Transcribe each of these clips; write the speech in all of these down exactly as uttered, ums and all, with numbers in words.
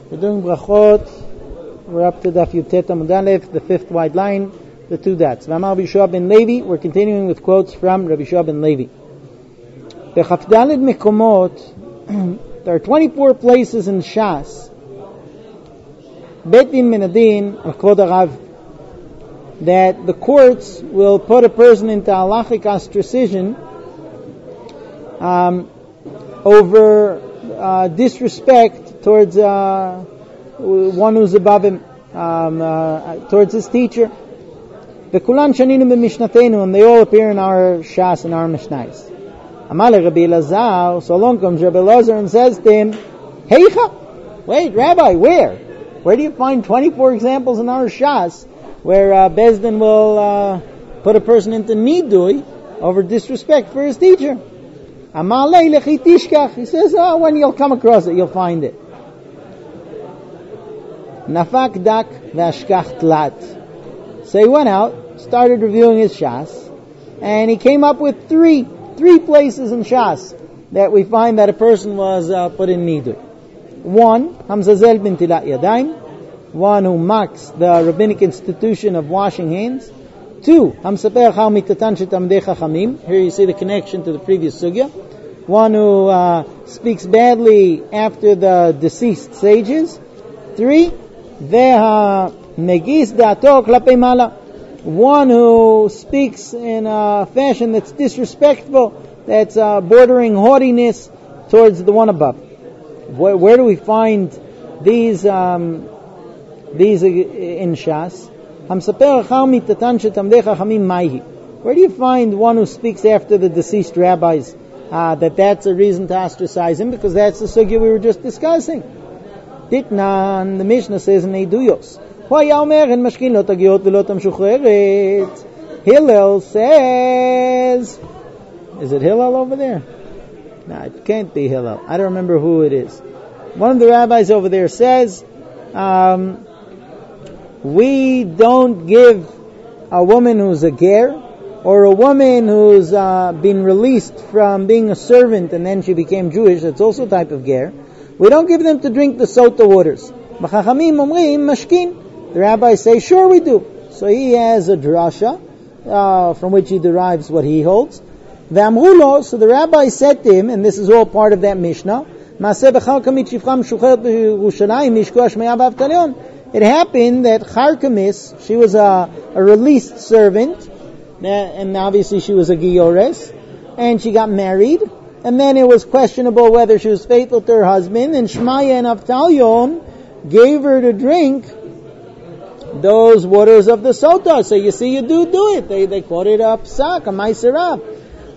We're doing brachot. We're up to Daf Yutet Amud Aleph, the fifth wide line, the two dots. V'amar Rabbi Yehoshua ben Levi. We're continuing with quotes from Rabbi Yehoshua ben Levi. B'chafdalid mekomot, there are twenty-four places in Shas, Bet Din Min Adin K'vod Harav, that the courts will put a person into halachic ostracism um, over uh, disrespect towards uh, one who's above him, um, uh, towards his teacher. The Kulan Shaninu b'Mishnatenu, and they all appear in our Shas and our Mishnais. Amale Rabbi Elazar, so along comes Rabbi Elazar and says to him, Heicha, wait, Rabbi, where? Where do you find twenty-four examples in our Shas where uh, Bezdin will uh, put a person into nidui over disrespect for his teacher? Amale lechi tishkach, he says, oh, when you'll come across it, you'll find it. Nafak dak v'ashkach tlat. So he went out, started reviewing his Shas, and he came up with three, three places in Shas that we find that a person was uh, put in nidui. One, Hamzazel bin Tilat Yadayim, one who mocks the rabbinic institution of washing hands. Two, Hamsaper Chal Mitatan Shetamdei Chachamim. Here you see the connection to the previous sugya. One who uh, speaks badly after the deceased sages. Three, Veha Megis Dato Klapei Mala, one who speaks in a fashion that's disrespectful, that's uh, bordering haughtiness towards the one above. Where, where do we find these um, these in Shas? Where do you find one who speaks after the deceased rabbis uh, that that's a reason to ostracize him? Because that's the sugya we were just discussing. Ditnan, the Mishnah says in Eiduyos, Hillel says, is it Hillel over there? No, it can't be Hillel. I don't remember who it is. One of the rabbis over there says, um, we don't give a woman who's a ger, or a woman who's uh, been released from being a servant and then she became Jewish, that's also a type of ger, we don't give them to drink the sota waters. The rabbis say, sure we do. So he has a drasha, uh, from which he derives what he holds. V'amrulo, so the rabbi said to him, and this is all part of that Mishnah, it happened that Charkamis, she was a, a released servant, and obviously she was a Giores, and she got married, and then it was questionable whether she was faithful to her husband, and Shmaya and Avtalion gave her to drink those waters of the Sota. So you see, you do do it. They they called it a psak, a ma'aserah.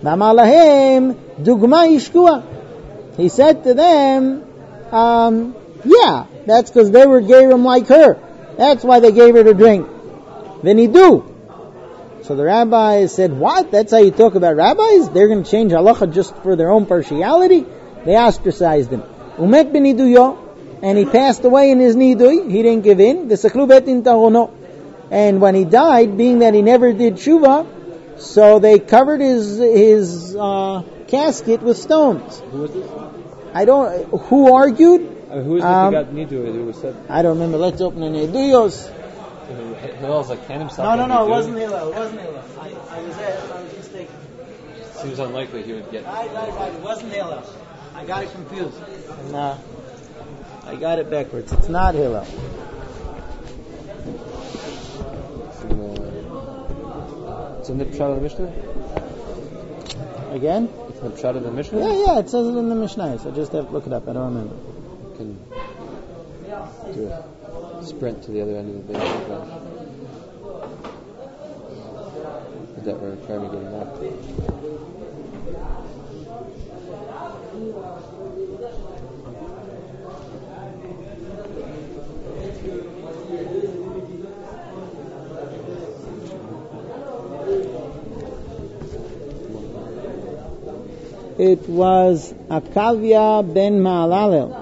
He said to them, um, yeah, that's because they were gerim like her. That's why they gave her to drink. Then he do. So the rabbi said, what? That's how you talk about rabbis? They're going to change halacha just for their own partiality? They ostracized him. Umet ben niduyo, and he passed away in his nidui. He didn't give in. And when he died, being that he never did tshuva, so they covered his his uh, casket with stones. Who was this? I don't. Who argued? Uh, who was this um, who got nidu? Who was said? I don't remember. Let's open an Eduyos. Hillel's like can himself. No, no, no. It wasn't Hillel. It wasn't Hillel. I, I was there. I was mistaken. Seems unlikely he would get. Right, right, right. It wasn't Hillel. I got it confused. And, uh, I got it backwards. It's not Hillel. It's in the Pshat of the Mishnah? Again? It's in the Pshat of the Mishnah? Yeah, yeah, it says it in the Mishnah. So I just have to look it up. I don't remember. You can do a sprint to the other end of the base. Is that where Karmi getting that? It was Akavia ben Ma'alalel.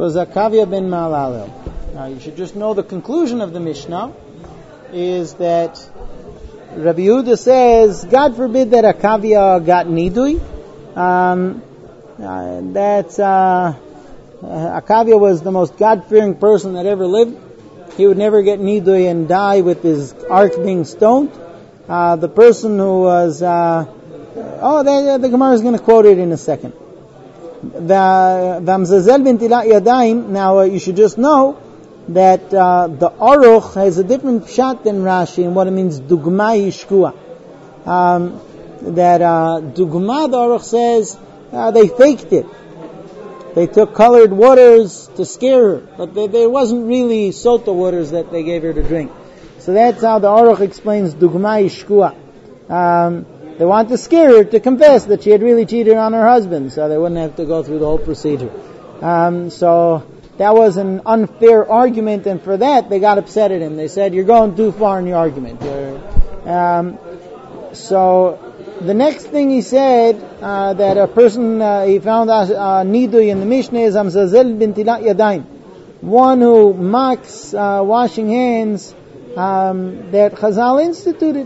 was Akavia ben Mahalalel. Now you should just know the conclusion of the Mishnah is that Rabbi Yehuda says, God forbid that Akavia got nidui. Um, uh, that uh, uh, Akavia was the most God-fearing person that ever lived. He would never get nidui and die with his ark being stoned. Uh, the person who was, uh, oh, the, the Gemara is going to quote it in a second. The Vamzazel b'ntilat yadayim. Now uh, you should just know that uh, the Aruch has a different pshat than Rashi and what it means dugma yishkua. Um, that uh, dugma, the Aruch says, uh, they faked it. They took colored waters to scare her, but they, there wasn't really sota waters that they gave her to drink. So that's how the Aruch explains dugma yishkua. Um, they want to scare her to confess that she had really cheated on her husband, so they wouldn't have to go through the whole procedure. Um, so that was an unfair argument, and for that they got upset at him. They said, "You're going too far in your argument." Um, so the next thing he said uh, that a person uh, he found uh, nidui in the Mishnah is amzazel b'ntilat yadayim, one who mocks uh, washing hands um, that Chazal instituted.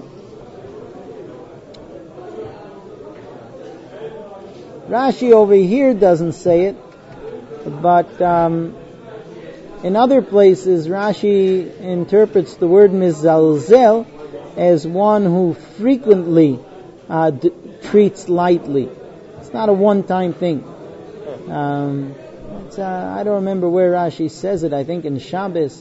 Rashi over here doesn't say it, but um, in other places Rashi interprets the word mizalzel as one who frequently uh, d- treats lightly. It's not a one-time thing. Um, it's, uh, I don't remember where Rashi says it. I think in Shabbos.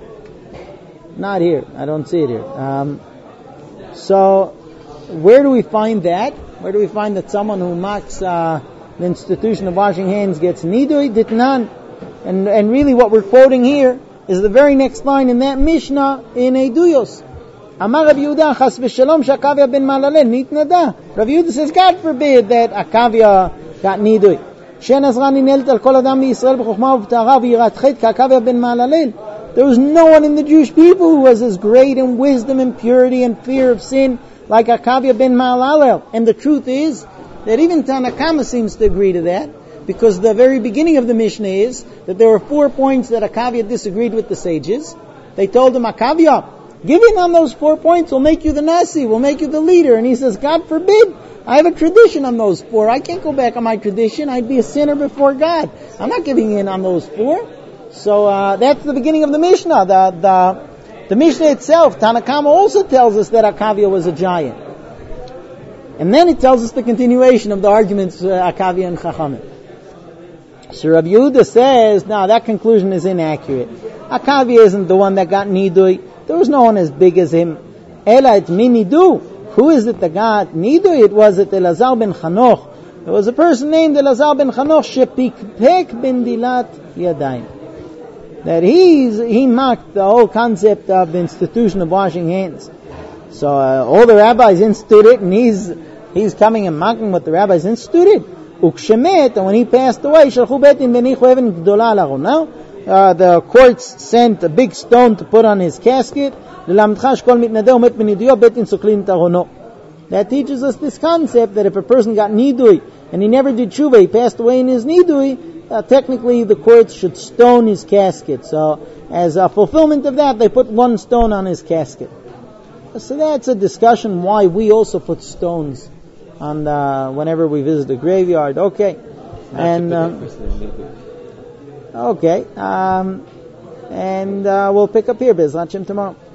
Not here. I don't see it here. Um, so, where do we find that? Where do we find that someone who mocks uh, the institution of washing hands gets nidui? Ditnan. And and really what we're quoting here is the very next line in that Mishnah in Eiduyos. Amar Rabbi Yehuda chas v'shalom she'Akavia ben Mahalalel nitnada. Rabbi Yehuda says, God forbid that Akavia got nidui. She'en azra ninelt al kol adam b'Yisrael b'chokhma u'b'tahara v'yirat chet ka'Akavia ben Mahalalel. There was no one in the Jewish people who was as great in wisdom and purity and fear of sin like Akavia ben Mahalalel. And the truth is that even Tanakama seems to agree to that, because the very beginning of the Mishnah is that there were four points that Akavia disagreed with the sages. They told him, Akavia, give in on those four points, we'll make you the Nasi, we'll make you the leader. And he says, God forbid, I have a tradition on those four. I can't go back on my tradition. I'd be a sinner before God. I'm not giving in on those four. So uh, that's the beginning of the Mishnah. The, the The Mishnah itself, Tanakama also tells us that Akavia was a giant. And then it tells us the continuation of the arguments, uh, Akavia and Chachamim. So Rabbi Yehuda says, no, that conclusion is inaccurate. Akavia isn't the one that got nidui. There was no one as big as him. Ela et mi nidu. Who is it that got nidui? It was at Elazar ben Chanoch. There was a person named Elazar ben Chanoch, shepikpek ben dilat yadayim. That he's, he mocked the whole concept of the institution of washing hands. So uh, all the rabbis instituted it, and he's he's coming and mocking what the rabbis instituted. Ukshemet, and when he passed away, shalchu betin benichu even gdola alaron. Now, uh, the courts sent a big stone to put on his casket. That teaches us this concept that if a person got nidui and he never did tshuva, he passed away in his nidui, Uh, technically the courts should stone his casket. So as a fulfillment of that, they put one stone on his casket. So that's a discussion why we also put stones on the, whenever we visit the graveyard. Okay. And um, okay. Um, and uh, we'll pick up here, Bez Hashem, tomorrow.